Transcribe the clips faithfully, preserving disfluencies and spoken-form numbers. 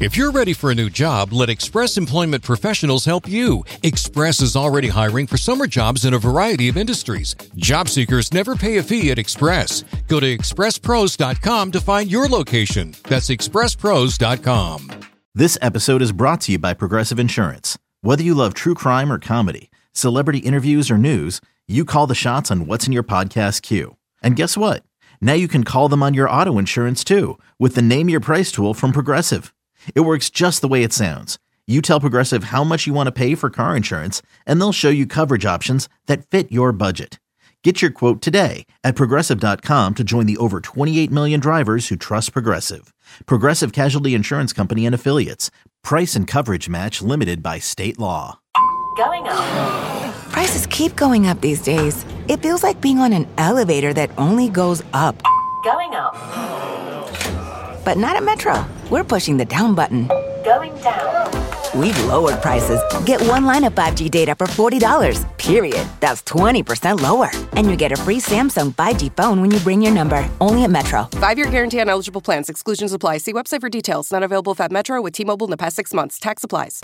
If you're ready for a new job, let Express Employment Professionals help you. Express is already hiring for summer jobs in a variety of industries. Job seekers never pay a fee at Express. Go to express pros dot com to find your location. That's express pros dot com. This episode is brought to you by Progressive Insurance. Whether you love true crime or comedy, celebrity interviews or news, you call the shots on what's in your podcast queue. And guess what? Now you can call them on your auto insurance too with the Name Your Price tool from Progressive. It works just the way it sounds. You tell Progressive how much you want to pay for car insurance, and they'll show you coverage options that fit your budget. Get your quote today at progressive dot com to join the over twenty-eight million drivers who trust Progressive. Progressive Casualty Insurance Company and Affiliates. Price and coverage match limited by state law. Going up. Prices keep going up these days. It feels like being on an elevator that only goes up. Going up. But not at Metro. We're pushing the down button. Going down. We've lowered prices. Get one line of five G data for forty dollars, period. That's twenty percent lower. And you get a free Samsung five G phone when you bring your number. Only at Metro. Five-year guarantee on eligible plans. Exclusions apply. See website for details. Not available at Metro with T-Mobile in the past six months. Tax applies.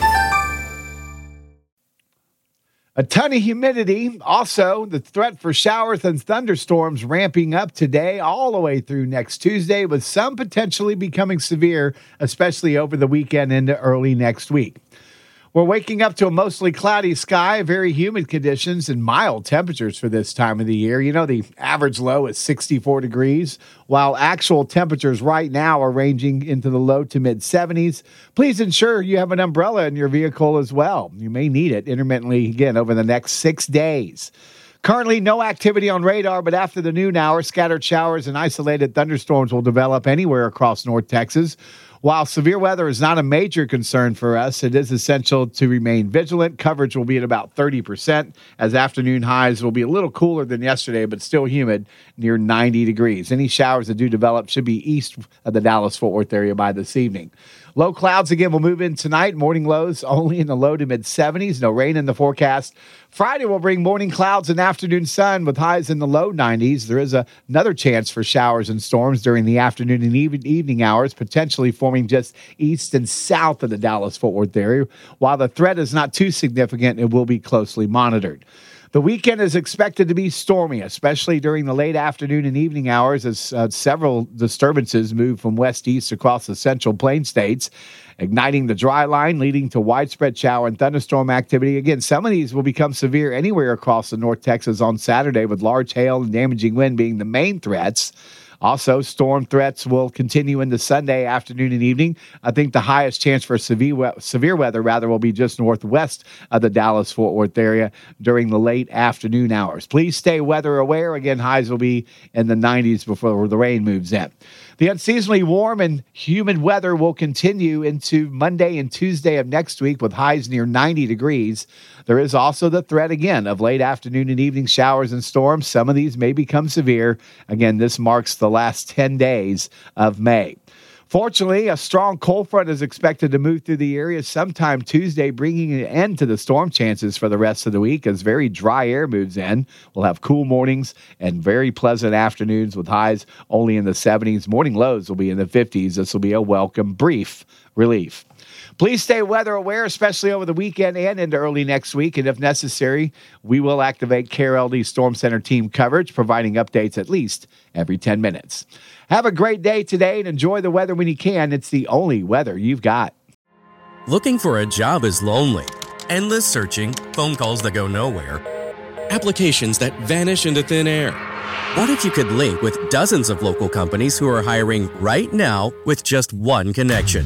A ton of humidity. Also, the threat for showers and thunderstorms ramping up today all the way through next Tuesday, with some potentially becoming severe, especially over the weekend into early next week. We're waking up to a mostly cloudy sky, very humid conditions, and mild temperatures for this time of the year. You know, the average low is sixty-four degrees, while actual temperatures right now are ranging into the low to mid seventies. Please ensure you have an umbrella in your vehicle as well. You may need it intermittently again over the next six days. Currently, no activity on radar, but after the noon hour, scattered showers and isolated thunderstorms will develop anywhere across North Texas. While severe weather is not a major concern for us, it is essential to remain vigilant. Coverage will be at about thirty percent, as afternoon highs will be a little cooler than yesterday, but still humid, near ninety degrees. Any showers that do develop should be east of the Dallas-Fort Worth area by this evening. Low clouds again will move in tonight. Morning lows only in the low to mid seventies. No rain in the forecast. Friday will bring morning clouds and afternoon sun with highs in the low nineties. There is a, another chance for showers and storms during the afternoon and even evening hours, potentially forming just east and south of the Dallas-Fort Worth area. While the threat is not too significant, it will be closely monitored. The weekend is expected to be stormy, especially during the late afternoon and evening hours as uh, several disturbances move from west east across the central plain states, igniting the dry line, leading to widespread shower and thunderstorm activity. Again, some of these will become severe anywhere across the North Texas on Saturday, with large hail and damaging wind being the main threats. Also, storm threats will continue into Sunday afternoon and evening. I think the highest chance for severe we- severe weather, rather, will be just northwest of the Dallas-Fort Worth area during the late afternoon hours. Please stay weather aware. Again, highs will be in the nineties before the rain moves in. The unseasonably warm and humid weather will continue into Monday and Tuesday of next week with highs near ninety degrees. There is also the threat again of late afternoon and evening showers and storms. Some of these may become severe. Again, this marks the last ten days of May. Fortunately, a strong cold front is expected to move through the area sometime Tuesday, bringing an end to the storm chances for the rest of the week as very dry air moves in. We'll have cool mornings and very pleasant afternoons with highs only in the seventies. Morning lows will be in the fifties. This will be a welcome brief relief. Please stay weather aware, especially over the weekend and into early next week. And if necessary, we will activate K R L D Storm Center team coverage, providing updates at least every ten minutes. Have a great day today and enjoy the weather when you can. It's the only weather you've got. Looking for a job is lonely. Endless searching, phone calls that go nowhere, applications that vanish into thin air. What if you could link with dozens of local companies who are hiring right now with just one connection?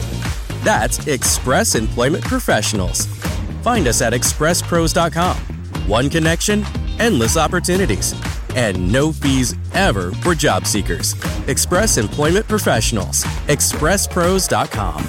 That's Express Employment Professionals. Find us at express pros dot com. One connection, endless opportunities, and no fees ever for job seekers. Express Employment Professionals. express pros dot com.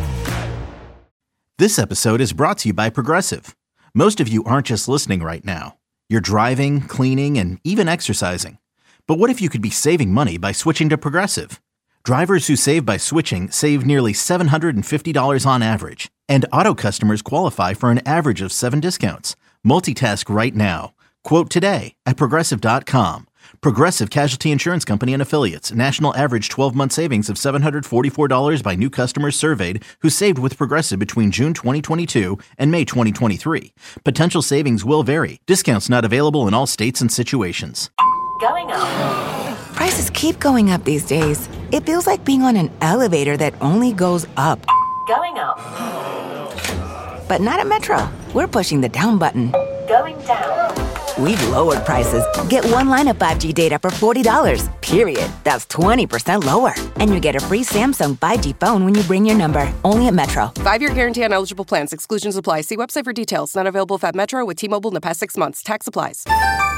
This episode is brought to you by Progressive. Most of you aren't just listening right now. You're driving, cleaning, and even exercising. But what if you could be saving money by switching to Progressive? Drivers who save by switching save nearly seven hundred fifty dollars on average. And auto customers qualify for an average of seven discounts. Multitask right now. Quote today at progressive dot com. Progressive Casualty Insurance Company and Affiliates. National average twelve-month savings of seven hundred forty-four dollars by new customers surveyed who saved with Progressive between June twenty twenty-two and May twenty twenty-three. Potential savings will vary. Discounts not available in all states and situations. Going up. Prices keep going up these days. It feels like being on an elevator that only goes up. Going up. But not at Metro. We're pushing the down button. Going down. We've lowered prices. Get one line of five G data for forty dollars, period. That's twenty percent lower. And you get a free Samsung five G phone when you bring your number. Only at Metro. Five-year guarantee on eligible plans. Exclusions apply. See website for details. Not available if at Metro with T-Mobile in the past six months. Tax applies.